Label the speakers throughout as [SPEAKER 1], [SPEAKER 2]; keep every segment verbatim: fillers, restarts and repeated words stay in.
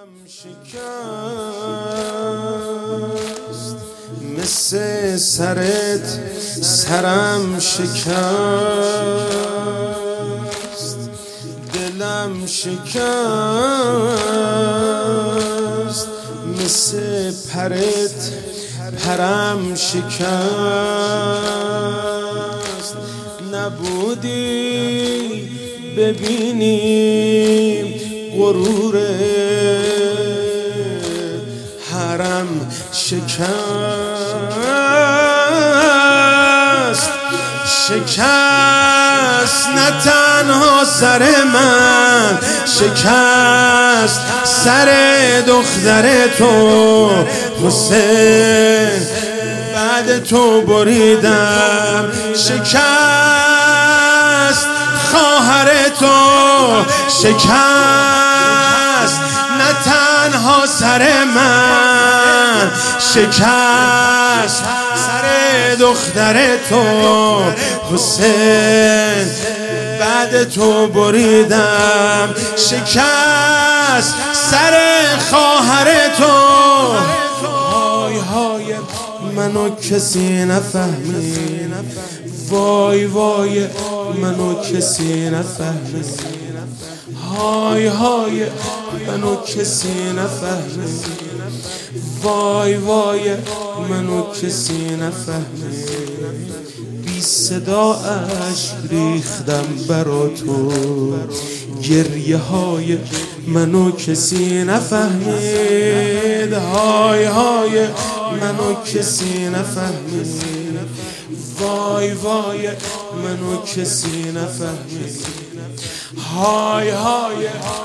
[SPEAKER 1] دلم شکست مثل سرت سرم شکست، دلم شکست مثل پرت پرم شکست. نبودی ببینیم غرور حرم شکست. شکست نه تنها سر من، شکست سر دختر تو حسین، بعد تو بریدم. شکست خواهر تو، شکست نه تنها سر من، شکست سر دختر تو حسین، بعد تو بریدم. شکست سر خواهر تو. های های منو کسی نفهمید، وای وای منو کسی نفهمید، های های منو کسی نفهمید، وای وای منو کسی نفهمید. بی صدا اشک ریختم برا تو، گریه های منو کسی نفهمید، های های منو کسی نفهمید، وای وای منو کسی نفهمید، های های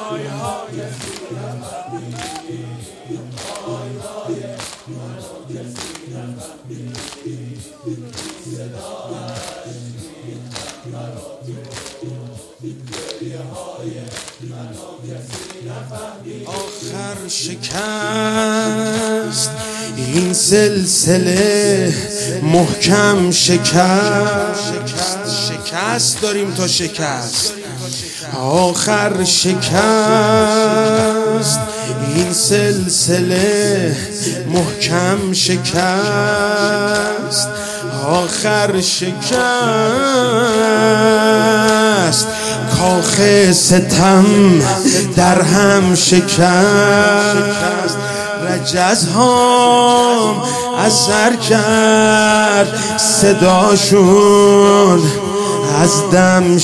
[SPEAKER 1] آخر شکست این سلسله محکم شکست. شکست داریم تا شکست. آخر شکست این سلسله محکم شکست. آخر شکست کاخ ستم در هم شکست. رجزهام اثر کرد، صداشون از دم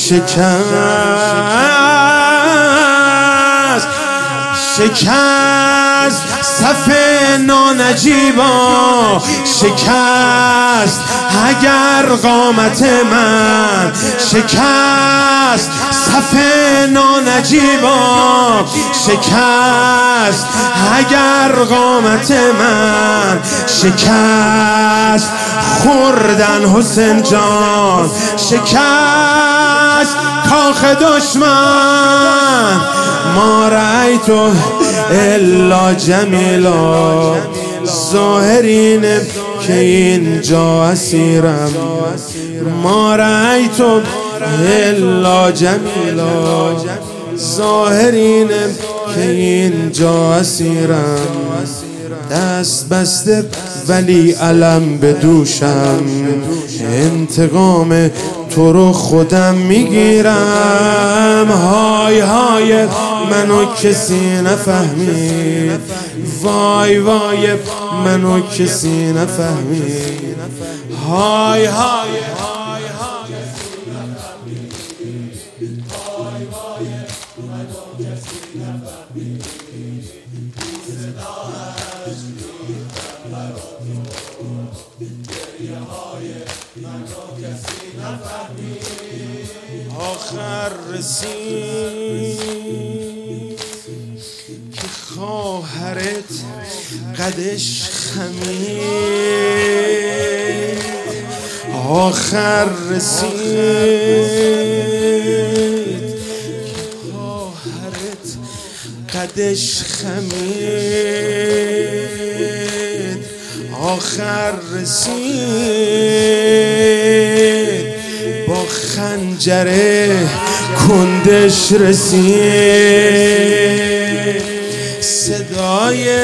[SPEAKER 1] شکست. شکست صف نانجیبا، شکست اگر قامت من، شکست صف نانجیبا، شکست اگر قامت من، شکست خوردن حسین جان، شکست کاخ دشمن. ما رأیتو الا جمیلا، ظاهرینه که اینجا اسیرم. ما رأیتو الا جمیلا، ظاهرینه که اینجا اسیرم. دست بسته ولی علم به دوشم، انتقام تو رو خودم میگیرم. های های منو کسی نفهمید، وای وای منو کسی نفهمید، های های آخر رسید که خواهرت قدش خمید. آخر رسید که خواهرت قدش خمید. آخر رسید با خنجره کندش رسید. صدای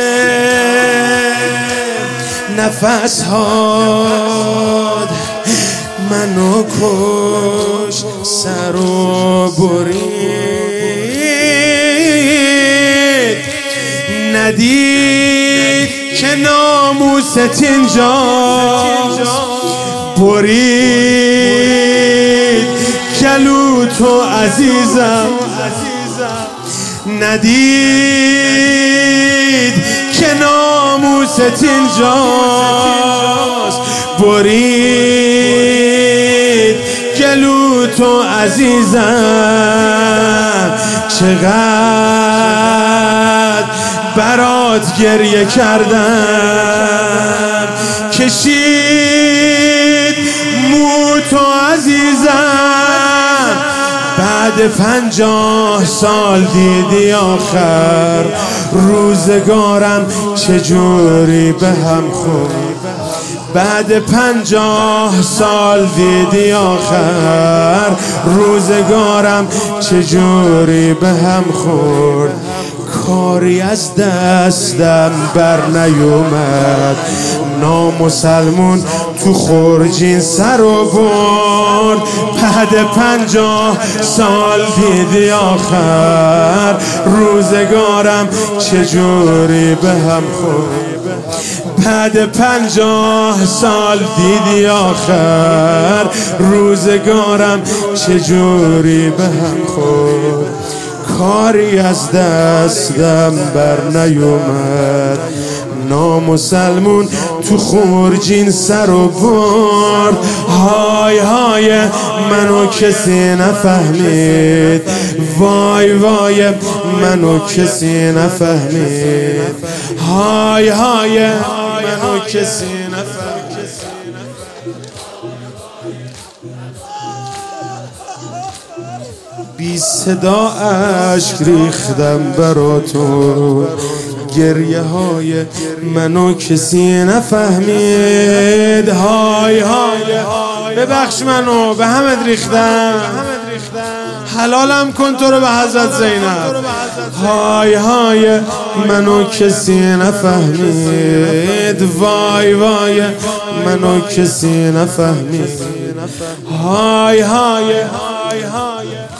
[SPEAKER 1] نفس هاد منو کش، سر و برید. ندید که ناموست اینجاست، برید گلو تو عزیزم. ندید که ناموست اینجاست، برید گلو تو عزیزم. چقدر برات گریه کردم، کشید مو تو عزیزم. بعد پنجاه سال دیدی آخر روزگارم چجوری به هم خورد. بعد پنجاه سال دیدی آخر روزگارم چجوری به هم خورد. کاری از دستم بر نیومد، نامسلمون تو خورجین سر و برد. بعد پنجاه سال دیدی آخر روزگارم چجوری به هم خورد. بعد پنجاه سال دیدی آخر روزگارم چجوری به هم خورد. کاری از دستم بر نیومد، نامسلمون تو خورجین سر و برد. های های منو کسی نفهمید، وای وای منو کسی نفهمید. های های منو کسی نفهمید. بی صدا اشک ریختم برا تو، گریه های منو کسی نفهمید. های های ببخش منو به همت ریختم، حلالم کن تو رو به حضرت زینب. های های منو کسی نفهمید، وای وای منو کسی نفهمید. های های های های